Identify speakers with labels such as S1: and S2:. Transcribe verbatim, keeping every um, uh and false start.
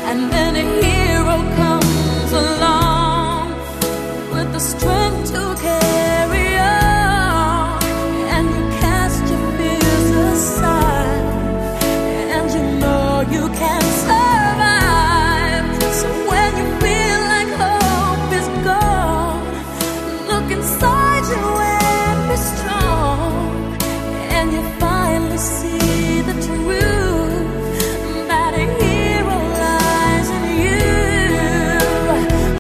S1: And then a hero comes along with the strength to carry on, and you cast your fears aside, and you know you can survive. So when you feel like hope is gone, look inside you and be strong, and you finally see